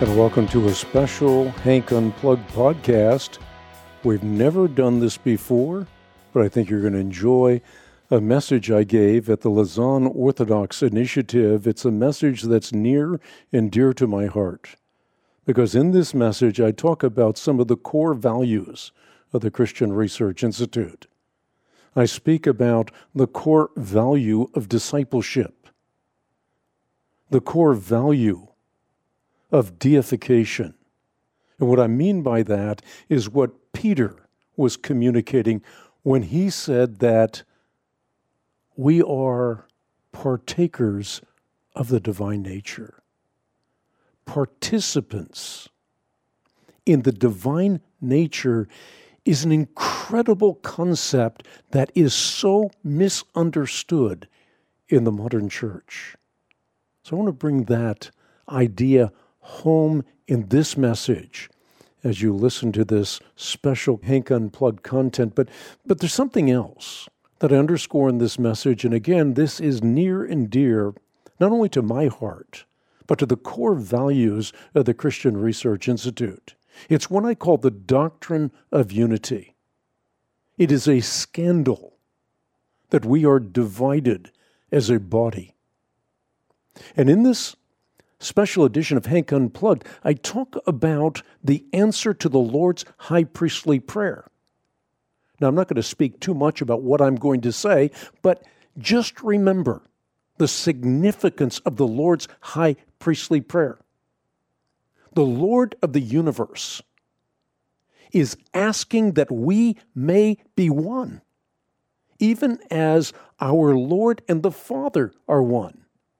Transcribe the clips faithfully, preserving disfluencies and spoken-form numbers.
and welcome to a special Hank Unplugged podcast. We've never done this before, but I think you're going to enjoy a message I gave at the Lausanne Orthodox Initiative. It's a message that's near and dear to my heart, because in this message I talk about some of the core values of the Christian Research Institute. I speak about the core value of discipleship, the core value of deification. And what I mean by that is what Peter was communicating when he said that we are partakers of the divine nature, participants in the divine nature is an incredible concept that is so misunderstood in the modern church. So I want to bring that idea home in this message as you listen to this special Hank Unplugged content. But, but there's something else that I underscore in this message. And again, this is near and dear, not only to my heart, but to the core values of the Christian Research Institute. It's what I call the doctrine of unity. It is a scandal that we are divided as a body. And in this special edition of Hank Unplugged, I talk about the answer to the Lord's high priestly prayer. Now, I'm not going to speak too much about what I'm going to say, but just remember the significance of the Lord's high priestly prayer. The Lord of the universe is asking that we may be one, even as our Lord and the Father are one.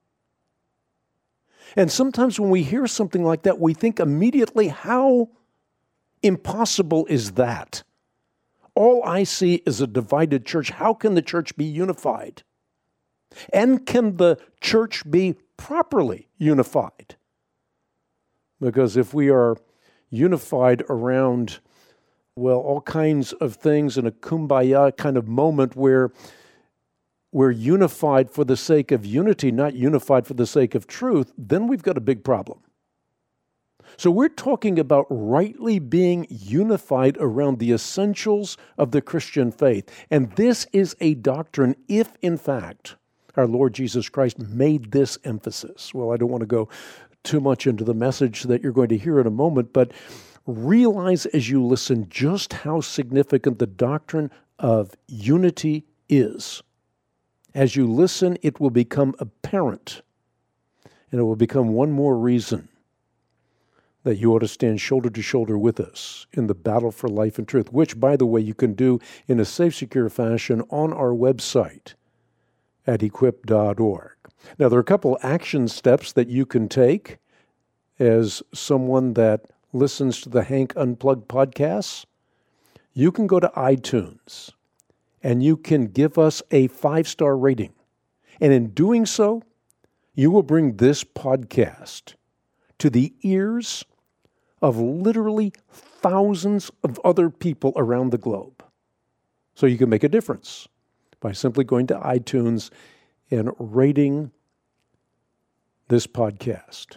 And sometimes when we hear something like that, we think immediately, how impossible is that? All I see is a divided church. How can the church be unified? And can the church be properly unified? Because if we are unified around, well, all kinds of things in a kumbaya kind of moment where we're unified for the sake of unity, not unified for the sake of truth, then we've got a big problem. So we're talking about rightly being unified around the essentials of the Christian faith. And this is a doctrine if, in fact, our Lord Jesus Christ made this emphasis. Well, I don't want to go too much into the message that you're going to hear in a moment, but realize as you listen just how significant the doctrine of unity is. As you listen, it will become apparent, and it will become one more reason that you ought to stand shoulder to shoulder with us in the battle for life and truth, which, by the way, you can do in a safe, secure fashion on our website at equip dot org. Now, there are a couple action steps that you can take as someone that listens to the Hank Unplugged podcasts. You can go to iTunes, and you can give us a five-star rating. And in doing so, you will bring this podcast to the ears of literally thousands of other people around the globe. So you can make a difference by simply going to iTunes and rating this podcast.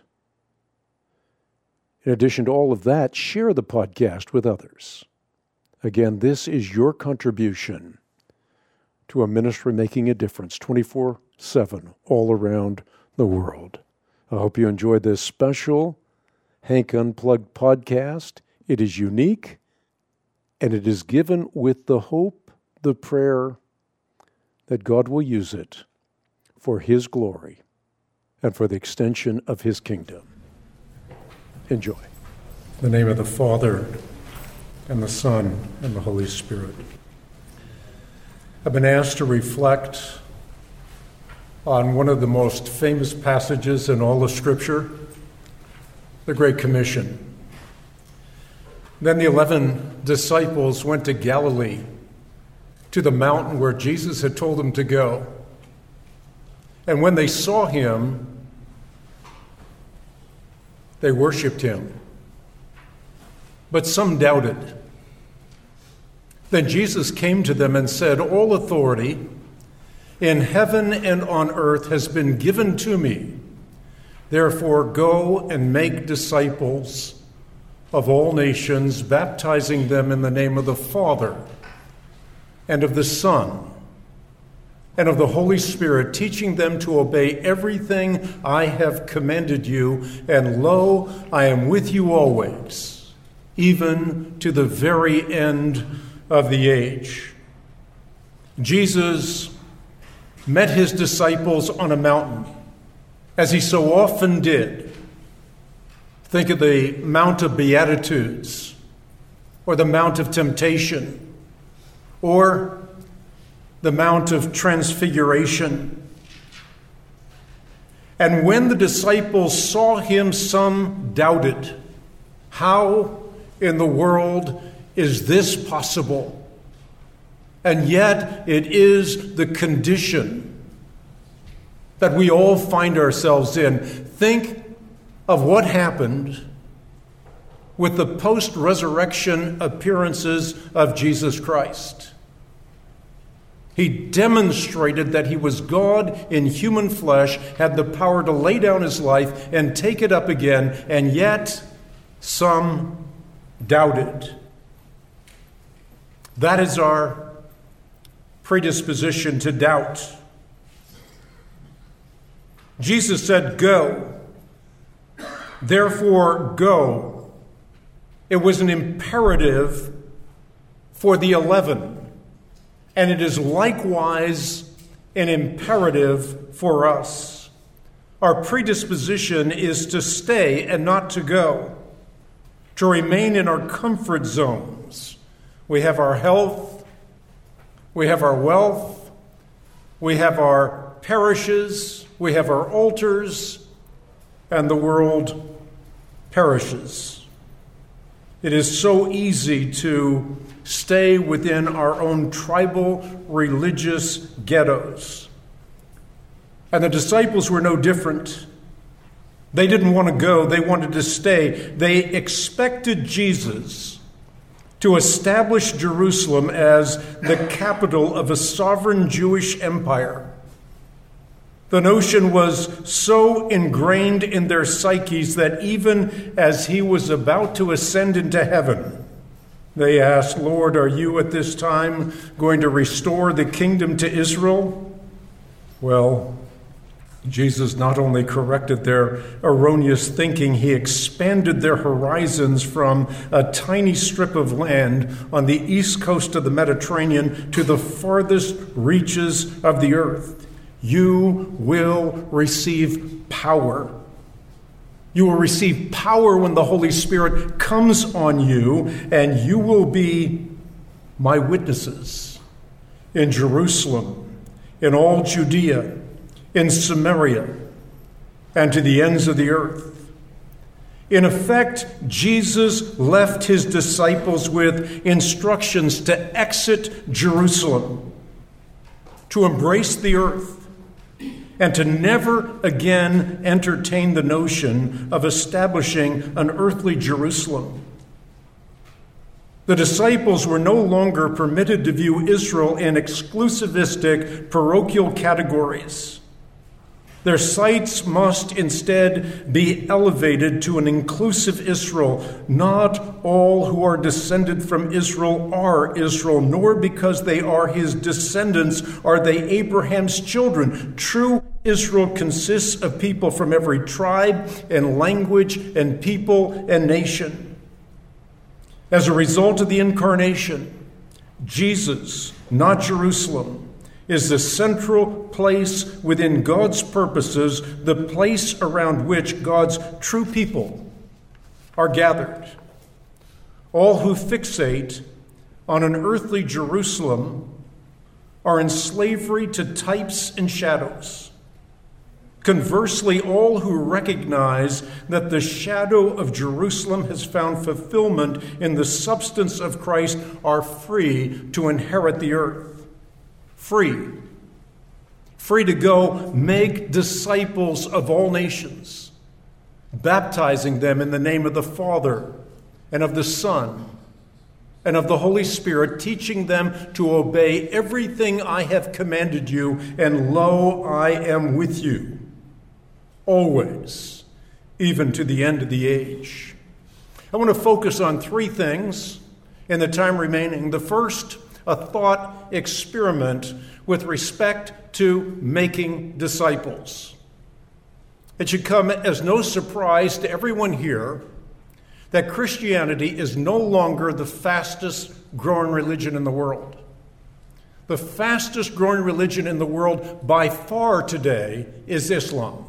In addition to all of that, share the podcast with others. Again, this is your contribution to a ministry making a difference twenty-four seven all around the world. I hope you enjoyed this special Hank Unplugged podcast. It is unique, and it is given with the hope, the prayer that God will use it for His glory and for the extension of His kingdom. Enjoy. In the name of the Father, and the Son, and the Holy Spirit. I've been asked to reflect on one of the most famous passages in all of Scripture, the Great Commission. Then the eleven disciples went to Galilee, to the mountain where Jesus had told them to go. And when they saw him, they worshiped him. But some doubted. Then Jesus came to them and said, "All authority in heaven and on earth has been given to me. Therefore, go and make disciples of all nations, baptizing them in the name of the Father and of the Son and of the Holy Spirit, teaching them to obey everything I have commanded you. And lo, I am with you always, even to the very end of the age. Jesus met his disciples on a mountain, as he so often did. Think of the Mount of Beatitudes, or the Mount of Temptation, or the Mount of Transfiguration. And when the disciples saw him, some doubted. How in the world is this possible? And yet it is the condition that we all find ourselves in. Think of what happened with the post-resurrection appearances of Jesus Christ. He demonstrated that he was God in human flesh, had the power to lay down his life and take it up again, and yet some doubted. That is our predisposition to doubt. Jesus said, "Go. Therefore, go." It was an imperative for the eleven, and it is likewise an imperative for us. Our predisposition is to stay and not to go, to remain in our comfort zones. We have our health, we have our wealth, we have our parishes, we have our altars, and the world perishes. It is so easy to stay within our own tribal religious ghettos. And the disciples were no different. They didn't want to go, they wanted to stay. They expected Jesus to establish Jerusalem as the capital of a sovereign Jewish empire. The notion was so ingrained in their psyches that even as he was about to ascend into heaven, they asked, "Lord, are you at this time going to restore the kingdom to Israel?" Well, Jesus not only corrected their erroneous thinking, he expanded their horizons from a tiny strip of land on the east coast of the Mediterranean to the farthest reaches of the earth. You will receive power. You will receive power when the Holy Spirit comes on you, and you will be my witnesses in Jerusalem, in all Judea, in Samaria, and to the ends of the earth. In effect, Jesus left his disciples with instructions to exit Jerusalem, to embrace the earth, and to never again entertain the notion of establishing an earthly Jerusalem. The disciples were no longer permitted to view Israel in exclusivistic parochial categories. Their sights must instead be elevated to an inclusive Israel. Not all who are descended from Israel are Israel, nor because they are his descendants are they Abraham's children. True Israel consists of people from every tribe and language and people and nation. As a result of the incarnation, Jesus, not Jerusalem, is the central place within God's purposes, the place around which God's true people are gathered. All who fixate on an earthly Jerusalem are in slavery to types and shadows. Conversely, all who recognize that the shadow of Jerusalem has found fulfillment in the substance of Christ are free to inherit the earth. Free. Free to go make disciples of all nations, baptizing them in the name of the Father and of the Son and of the Holy Spirit, teaching them to obey everything I have commanded you, and lo, I am with you always, even to the end of the age. I want to focus on three things in the time remaining. The first, a thought experiment with respect to making disciples. It should come as no surprise to everyone here that Christianity is no longer the fastest growing religion in the world. The fastest growing religion in the world by far today is Islam.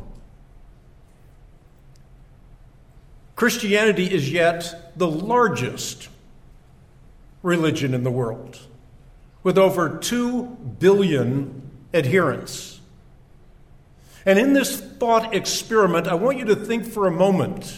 Christianity is yet the largest religion in the world, with over two billion adherents. And in this thought experiment, I want you to think for a moment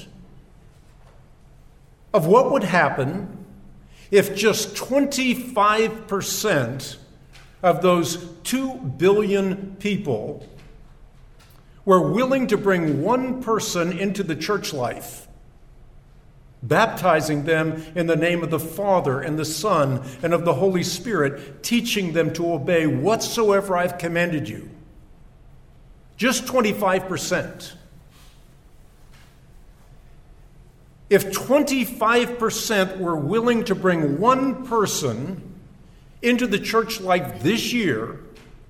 of what would happen if just twenty-five percent of those two billion people were willing to bring one person into the church life, baptizing them in the name of the Father and the Son and of the Holy Spirit, teaching them to obey whatsoever I've commanded you. Just twenty-five percent. If twenty-five percent were willing to bring one person into the church life this year,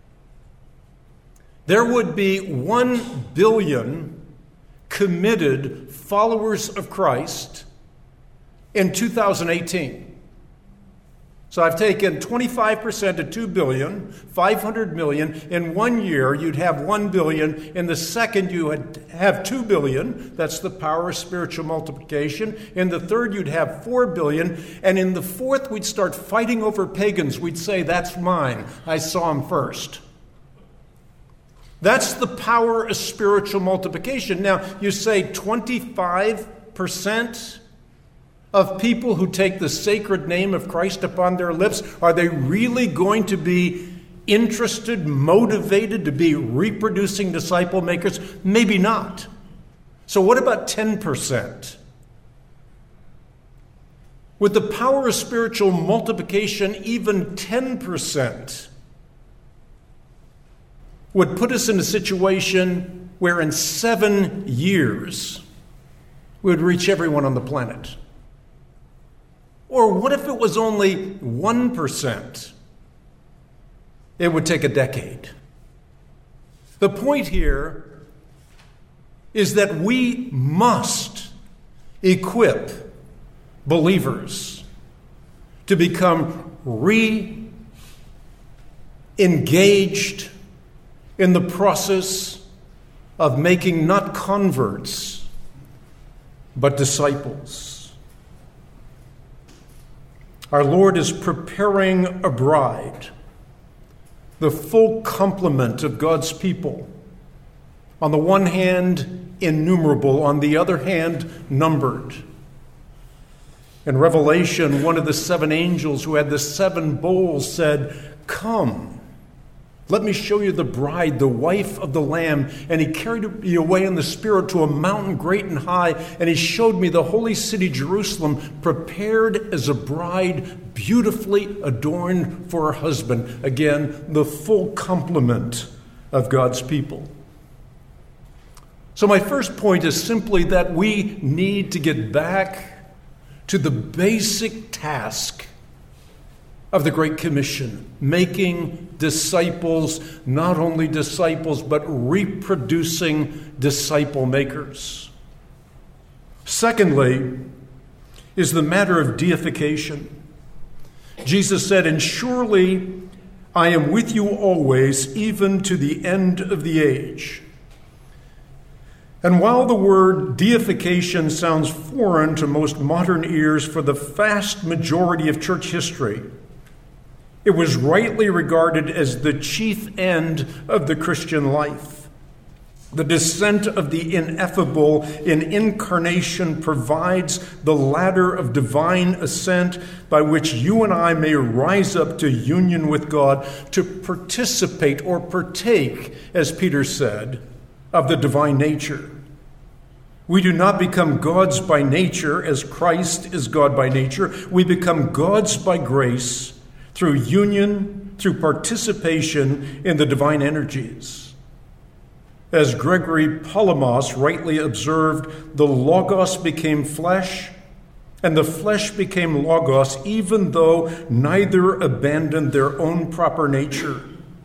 there would be one billion committed followers of Christ in two thousand eighteen. So I've taken twenty-five percent of two billion, five hundred million. In one year, you'd have one billion. In the second, you would have two billion. That's the power of spiritual multiplication. In the third, you'd have four billion. And in the fourth, we'd start fighting over pagans. We'd say, that's mine. I saw him first. That's the power of spiritual multiplication. Now, you say twenty-five percent of people who take the sacred name of Christ upon their lips, are they really going to be interested, motivated to be reproducing disciple makers? Maybe not. So what about ten percent? With the power of spiritual multiplication, even ten percent would put us in a situation where in seven years we would reach everyone on the planet. Or what if it was only one percent? It would take a decade. The point here is that we must equip believers to become re-engaged in the process of making not converts, but disciples. Our Lord is preparing a bride, the full complement of God's people. On the one hand, innumerable, on the other hand, numbered. In Revelation, one of the seven angels who had the seven bowls said, "Come, let me show you the bride, the wife of the Lamb." And he carried me away in the Spirit to a mountain great and high, and he showed me the holy city Jerusalem, prepared as a bride, beautifully adorned for her husband. Again, the full complement of God's people. So my first point is simply that we need to get back to the basic task of the Great Commission, making disciples, not only disciples, but reproducing disciple makers. Secondly, is the matter of deification. Jesus said, "And surely I am with you always, even to the end of the age." And while the word deification sounds foreign to most modern ears for the vast majority of church history, it was rightly regarded as the chief end of the Christian life. The descent of the ineffable in incarnation provides the ladder of divine ascent by which you and I may rise up to union with God, to participate or partake, as Peter said, of the divine nature. We do not become gods by nature as Christ is God by nature. We become gods by grace through union, through participation in the divine energies. As Gregory Palamas rightly observed, the Logos became flesh, and the flesh became Logos, even though neither abandoned their own proper nature.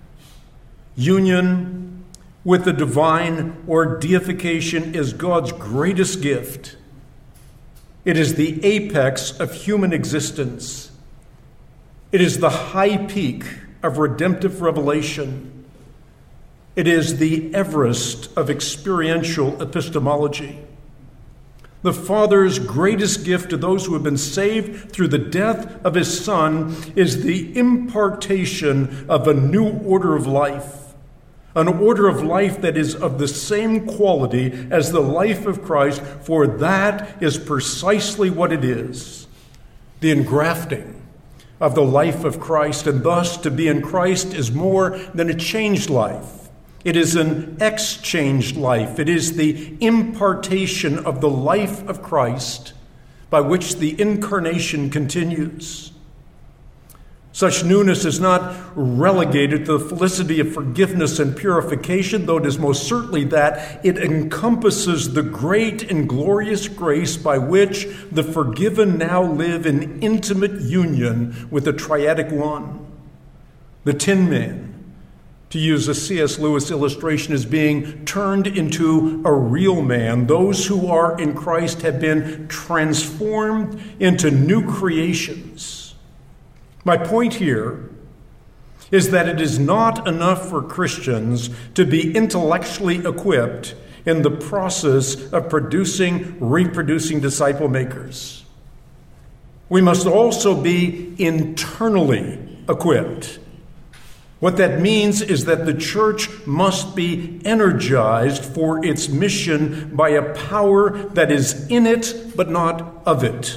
Union with the divine or deification is God's greatest gift. It is the apex of human existence. It is the high peak of redemptive revelation. It is the Everest of experiential epistemology. The Father's greatest gift to those who have been saved through the death of his Son is the impartation of a new order of life, an order of life that is of the same quality as the life of Christ, for that is precisely what it is, the engrafting of the life of Christ, and thus to be in Christ is more than a changed life. It is an exchanged life. It is the impartation of the life of Christ by which the incarnation continues. Such newness is not relegated to the felicity of forgiveness and purification, though it is most certainly that. It encompasses the great and glorious grace by which the forgiven now live in intimate union with the Triadic One. The Tin Man, to use a C S Lewis illustration, is being turned into a real man. Those who are in Christ have been transformed into new creations. My point here is that it is not enough for Christians to be intellectually equipped in the process of producing, reproducing disciple makers. We must also be internally equipped. What that means is that the church must be energized for its mission by a power that is in it but not of it.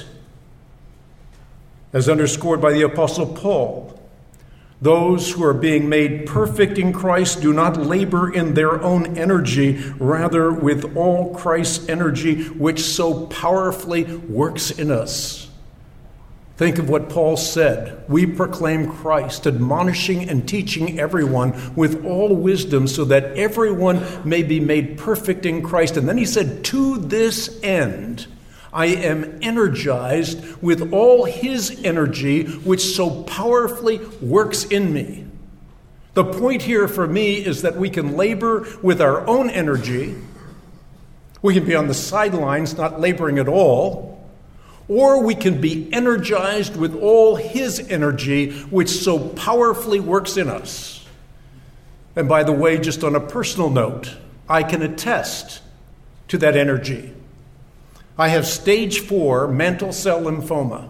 As underscored by the Apostle Paul, those who are being made perfect in Christ do not labor in their own energy, rather with all Christ's energy, which so powerfully works in us. Think of what Paul said. We proclaim Christ, admonishing and teaching everyone with all wisdom, so that everyone may be made perfect in Christ. And then he said, to this end, I am energized with all his energy, which so powerfully works in me. The point here for me is that we can labor with our own energy. We can be on the sidelines, not laboring at all. Or we can be energized with all his energy, which so powerfully works in us. And by the way, just on a personal note, I can attest to that energy. I have stage four mantle cell lymphoma.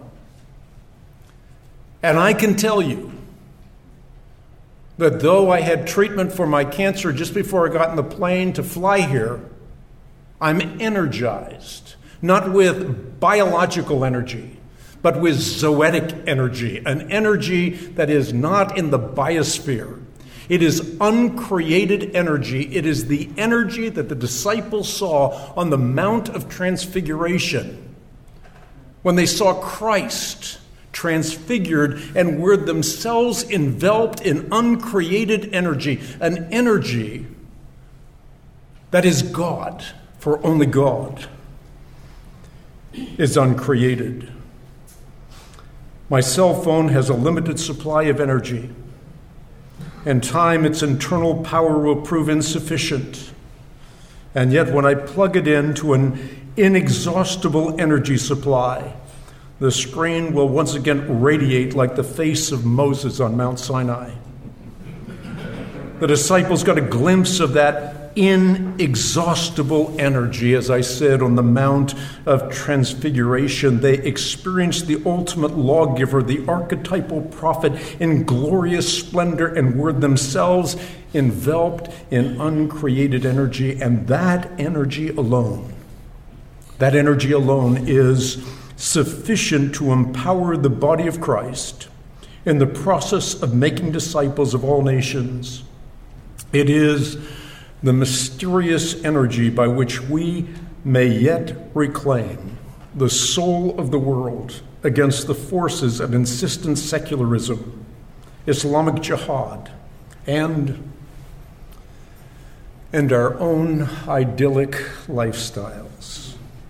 And I can tell you that though I had treatment for my cancer just before I got in the plane to fly here, I'm energized. Not with biological energy, but with zoetic energy, an energy that is not in the biosphere. It is uncreated energy. It is the energy that the disciples saw on the Mount of Transfiguration when they saw Christ transfigured and were themselves enveloped in uncreated energy, an energy that is God, for only God is uncreated. My cell phone has a limited supply of energy. In time, its internal power will prove insufficient. And yet, when I plug it into an inexhaustible energy supply, the screen will once again radiate like the face of Moses on Mount Sinai. The disciples got a glimpse of that inexhaustible energy, as I said, on the Mount of Transfiguration. They experienced the ultimate lawgiver, the archetypal prophet, in glorious splendor, and were themselves enveloped in uncreated energy. And that energy alone, that energy alone is sufficient to empower the body of Christ in the process of making disciples of all nations. It is the mysterious energy by which we may yet reclaim the soul of the world against the forces of insistent secularism, Islamic jihad, and and our own idyllic lifestyles.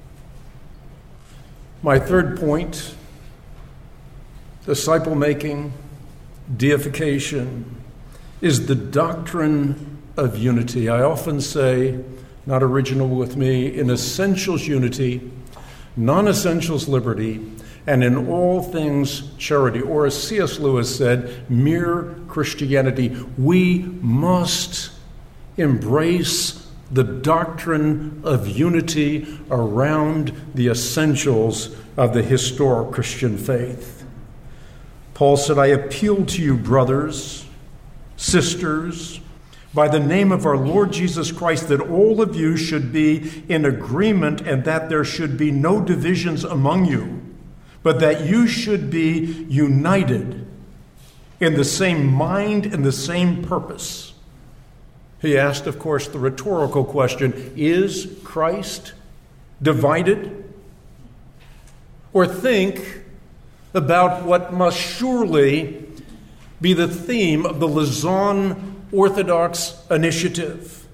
My third point, disciple-making, deification, is the doctrine of unity. I often say, not original with me, in essentials unity, non-essentials liberty, and in all things charity. Or as C S Lewis said, mere Christianity. We must embrace the doctrine of unity around the essentials of the historic Christian faith. Paul said, I appeal to you, brothers, sisters, by the name of our Lord Jesus Christ, that all of you should be in agreement and that there should be no divisions among you, but that you should be united in the same mind and the same purpose. He asked, of course, the rhetorical question, is Christ divided? Or think about what must surely be the theme of the Lausanne Orthodox Initiative.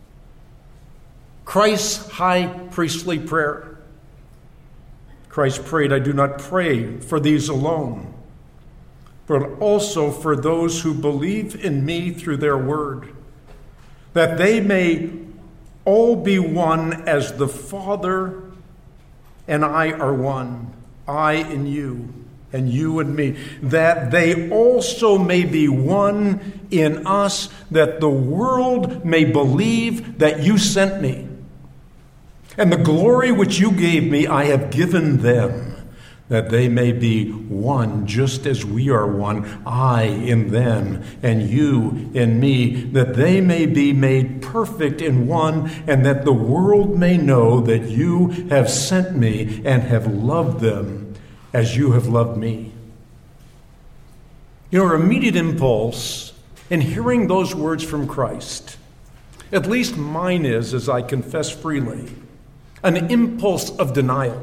Christ's high priestly prayer. Christ prayed, I do not pray for these alone, but also for those who believe in me through their word, that they may all be one as the Father and I are one, I in you, and you and me, that they also may be one in us, that the world may believe that you sent me. And the glory which you gave me, I have given them, that they may be one, just as we are one, I in them, and you in me, that they may be made perfect in one, and that the world may know that you have sent me and have loved them as you have loved me. You know, our immediate impulse in hearing those words from Christ, at least mine is, as I confess freely, an impulse of denial.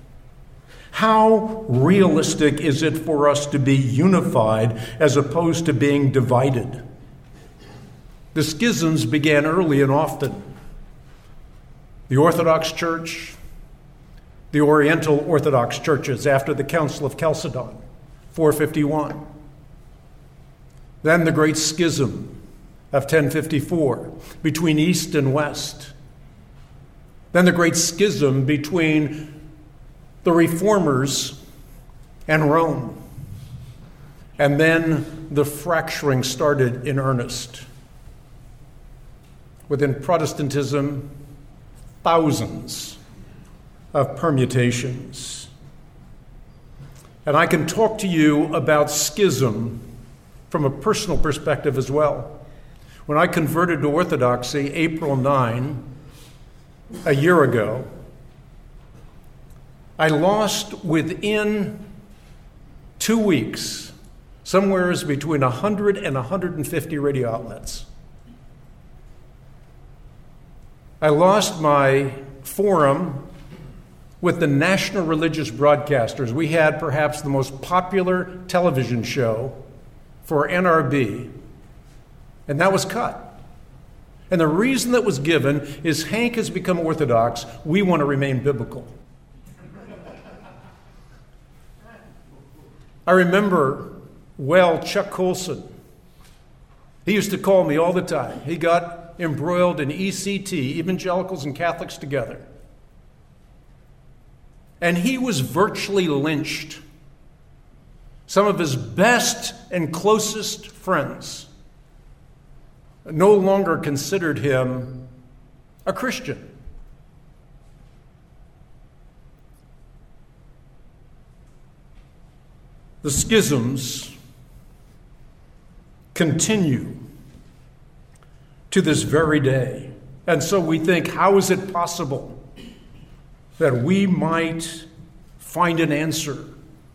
How realistic is it for us to be unified as opposed to being divided? The schisms began early and often. The Orthodox Church, the Oriental Orthodox churches after the Council of Chalcedon, four fifty-one. Then the Great Schism of ten fifty-four between East and West. Then the Great Schism between the Reformers and Rome. And then the fracturing started in earnest. Within Protestantism, thousands of permutations. And I can talk to you about schism from a personal perspective as well. When I converted to Orthodoxy April ninth, a year ago, I lost within two weeks somewhere between one hundred and one hundred fifty radio outlets. I lost my forum with the national religious broadcasters. We had perhaps the most popular television show for N R B, and that was cut. And the reason that was given is Hank has become Orthodox. We want to remain biblical. I remember well Chuck Colson. He used to call me all the time. He got embroiled in E C T, evangelicals and Catholics together. And he was virtually lynched. Some of his best and closest friends no longer considered him a Christian. The schisms continue to this very day. And so we think, how is it possible that we might find an answer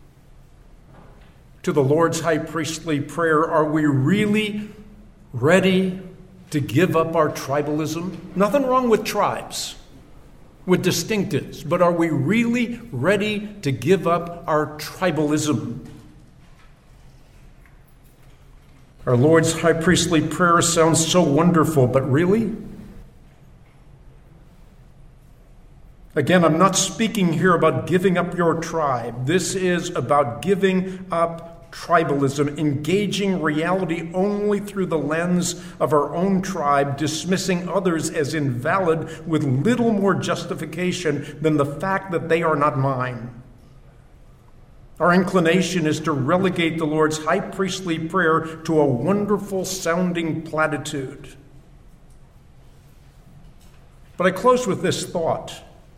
to the Lord's high priestly prayer? Are we really ready to give up our tribalism? Nothing wrong with tribes, with distinctives, but are we really ready to give up our tribalism? Our Lord's high priestly prayer sounds so wonderful, but really, Again, I'm not speaking here about giving up your tribe. This is about giving up tribalism, engaging reality only through the lens of our own tribe, dismissing others as invalid with little more justification than the fact that they are not mine. Our inclination is to relegate the Lord's high priestly prayer to a wonderful sounding platitude. But I close with this thought.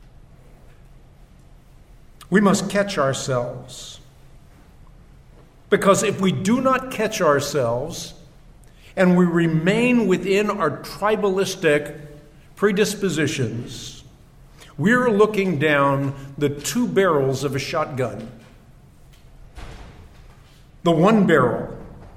We must catch ourselves. Because if we do not catch ourselves and we remain within our tribalistic predispositions, we're looking down the two barrels of a shotgun. The one barrel.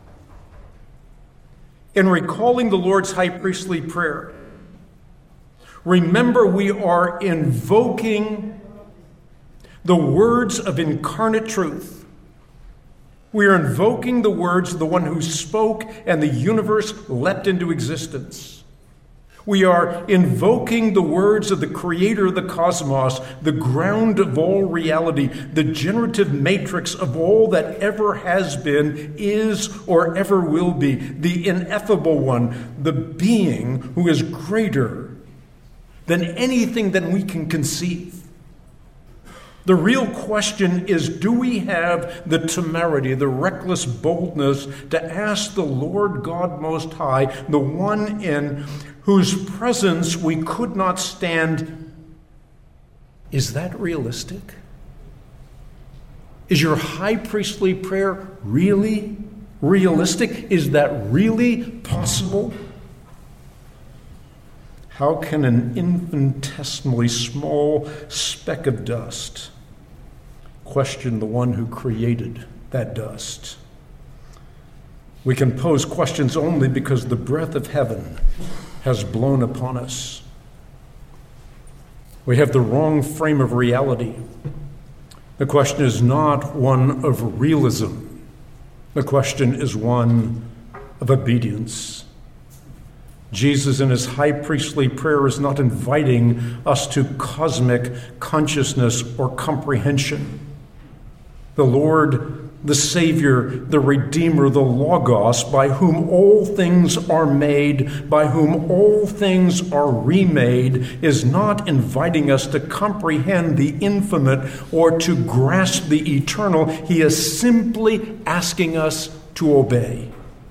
In recalling the Lord's high priestly prayer, remember we are invoking the words of incarnate truth. We are invoking the words of the one who spoke and the universe leapt into existence. We are invoking the words of the creator of the cosmos, the ground of all reality, the generative matrix of all that ever has been, is, or ever will be, the ineffable one, the being who is greater than anything that we can conceive. The real question is, do we have the temerity, the reckless boldness to ask the Lord God Most High, the one in whose presence we could not stand, is that realistic? Is your high priestly prayer really realistic? Is that really possible? How can an infinitesimally small speck of dust question the one who created that dust? We can pose questions only because the breath of heaven has blown upon us. We have the wrong frame of reality. The question is not one of realism. The question is one of obedience. Jesus in his high priestly prayer is not inviting us to cosmic consciousness or comprehension. The Lord, the Savior, the Redeemer, the Logos, by whom all things are made, by whom all things are remade, is not inviting us to comprehend the infinite or to grasp the eternal. He is simply asking us to obey.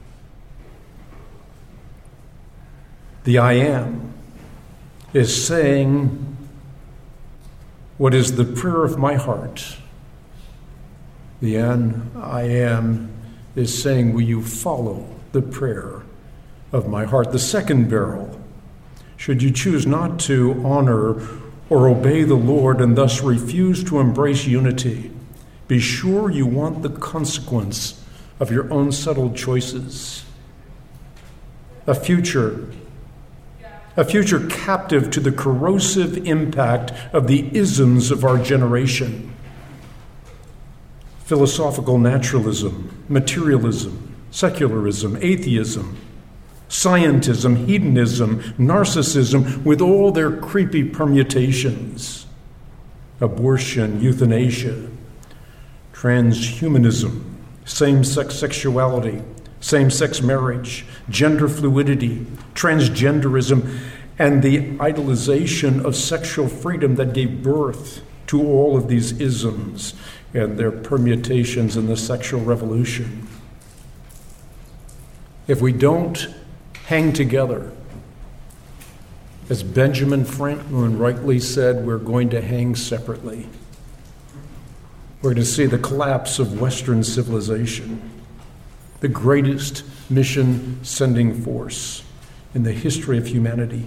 The I Am is saying what is the prayer of my heart. The I Am is saying, will you follow the prayer of my heart? The second barrel, should you choose not to honor or obey the Lord and thus refuse to embrace unity, be sure you want the consequence of your own settled choices. A future A future captive to the corrosive impact of the isms of our generation. Philosophical naturalism, materialism, secularism, atheism, scientism, hedonism, narcissism, with all their creepy permutations. Abortion, euthanasia, transhumanism, same-sex sexuality, same-sex marriage, gender fluidity, transgenderism, and the idolization of sexual freedom that gave birth to all of these isms and their permutations in the sexual revolution. If we don't hang together, as Benjamin Franklin rightly said, we're going to hang separately. We're going to see the collapse of Western civilization, the greatest mission-sending force in the history of humanity.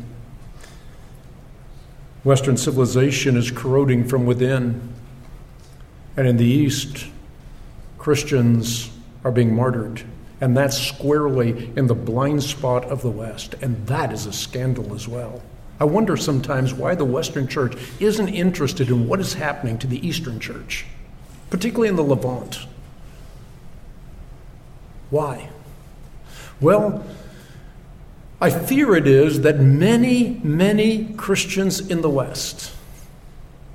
Western civilization is corroding from within, and in the East, Christians are being martyred, and that's squarely in the blind spot of the West, and that is a scandal as well. I wonder sometimes why the Western church isn't interested in what is happening to the Eastern church, particularly in the Levant. Why? Well, I fear it is that many, many Christians in the West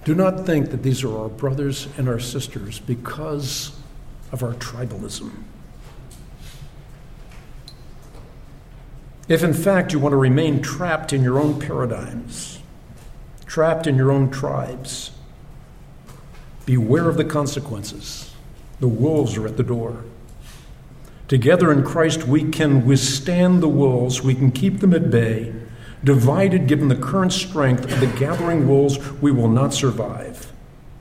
Do not think that these are our brothers and our sisters because of our tribalism. If in fact you want to remain trapped in your own paradigms, trapped in your own tribes, beware of the consequences. The wolves are at the door. Together in Christ, we can withstand the wolves. We can keep them at bay. Divided, given the current strength of the gathering wolves, we will not survive.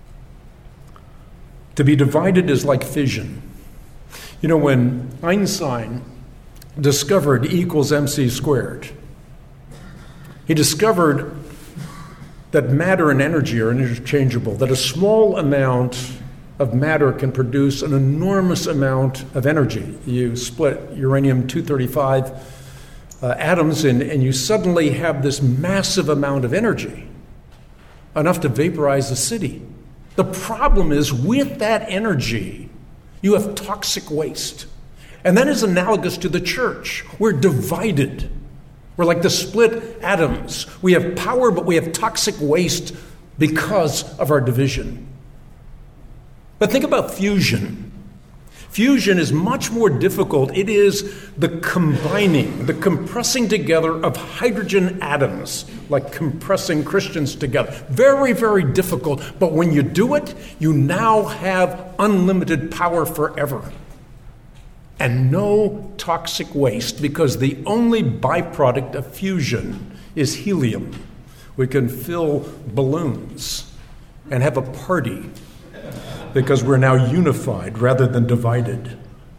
To be divided is like fission. You know, when Einstein discovered E equals mc squared, he discovered that matter and energy are interchangeable, that a small amount of matter can produce an enormous amount of energy. You split uranium two thirty-five uh, atoms and, and you suddenly have this massive amount of energy, enough to vaporize a city. The problem is with that energy, you have toxic waste. And that is analogous to the church. We're divided. We're like the split atoms. We have power, but we have toxic waste because of our division. But think about fusion. Fusion is much more difficult. It is the combining, the compressing together of hydrogen atoms, like compressing Christians together. Very, very difficult. But when you do it, you now have unlimited power forever. And no toxic waste, because the only byproduct of fusion is helium. We can fill balloons and have a party because we're now unified rather than divided.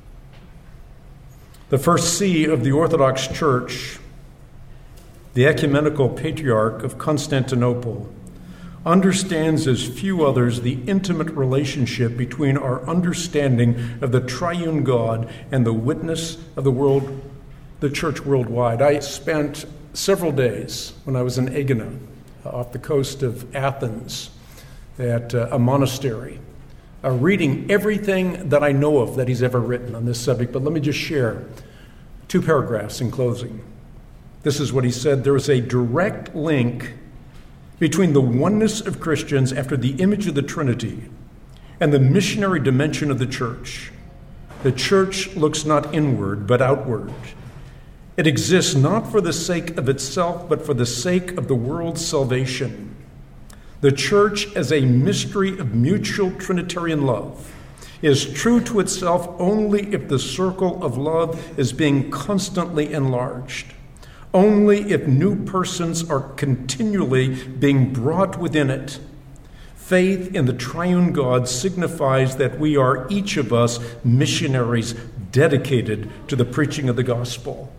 The first C of the Orthodox Church, the ecumenical patriarch of Constantinople, understands as few others the intimate relationship between our understanding of the triune God and the witness of the world, the church worldwide. I spent several days when I was in Egina, off the coast of Athens, at uh, a monastery, uh, reading everything that I know of that he's ever written on this subject. But let me just share two paragraphs in closing. This is what he said: there is a direct link between the oneness of Christians after the image of the Trinity and the missionary dimension of the church. The church looks not inward, but outward. It exists not for the sake of itself, but for the sake of the world's salvation. The church, as a mystery of mutual Trinitarian love, is true to itself only if the circle of love is being constantly enlarged. Only if new persons are continually being brought within it. Faith in the triune God signifies that we are, each of us, missionaries dedicated to the preaching of the gospel.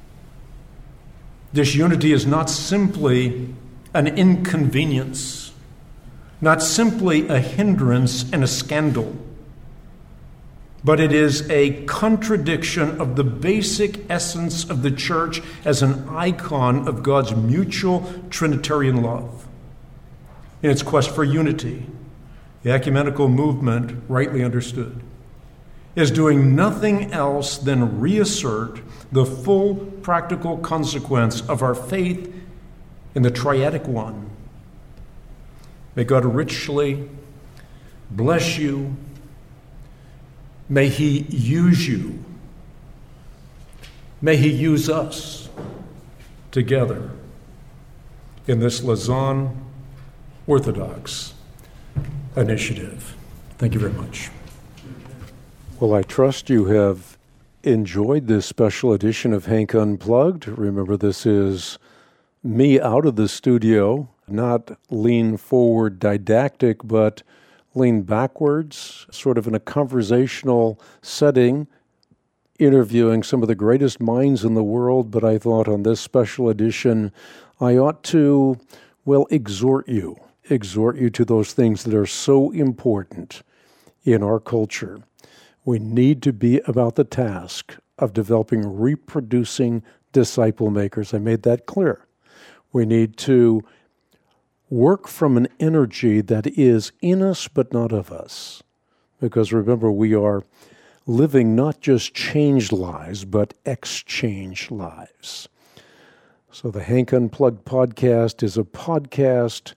This unity is not simply an inconvenience, not simply a hindrance and a scandal, but it is a contradiction of the basic essence of the church as an icon of God's mutual Trinitarian love. In its quest for unity, the ecumenical movement, rightly understood, is doing nothing else than reassert the full practical consequence of our faith in the triadic one. May God richly bless you. May he use you. May he use us together in this Lausanne Orthodox initiative. Thank you very much. Well, I trust you have enjoyed this special edition of Hank Unplugged. Remember, this is me out of the studio, not lean forward didactic, but lean backwards, sort of in a conversational setting, interviewing some of the greatest minds in the world. But I thought on this special edition, I ought to, well, exhort you, exhort you to those things that are so important in our culture. We need to be about the task of developing reproducing disciple makers. I made that clear. We need to work from an energy that is in us but not of us. Because remember, we are living not just changed lives, but exchanged lives. So the Hank Unplugged podcast is a podcast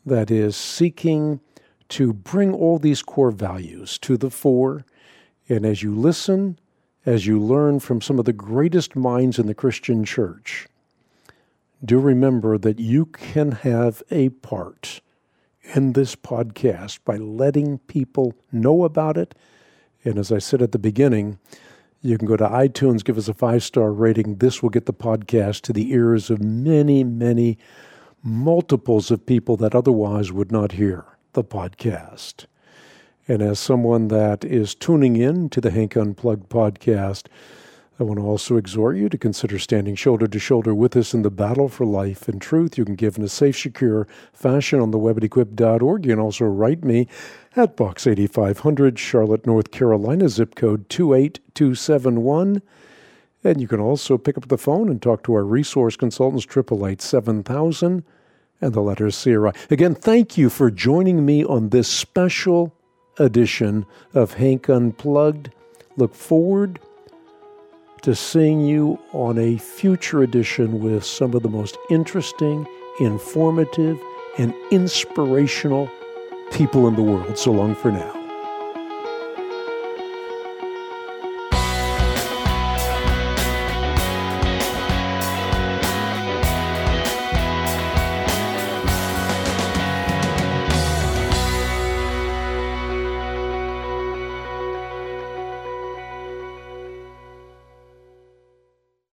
that is seeking to bring all these core values to the fore. And as you listen, as you learn from some of the greatest minds in the Christian church, do remember that you can have a part in this podcast by letting people know about it. And as I said at the beginning, you can go to iTunes, give us a five-star rating. This will get the podcast to the ears of many, many multiples of people that otherwise would not hear the podcast. And as someone that is tuning in to the Hank Unplugged podcast, I want to also exhort you to consider standing shoulder to shoulder with us in the battle for life and truth. You can give in a safe, secure fashion on the web at equip dot org. You can also write me at Box eighty-five hundred, Charlotte, North Carolina, zip code two eight two seven one. And you can also pick up the phone and talk to our resource consultants, eight eight eight, seven thousand, and the letter C R I. Again, thank you for joining me on this special edition of Hank Unplugged. Look forward to seeing you on a future edition with some of the most interesting, informative, and inspirational people in the world. So long for now.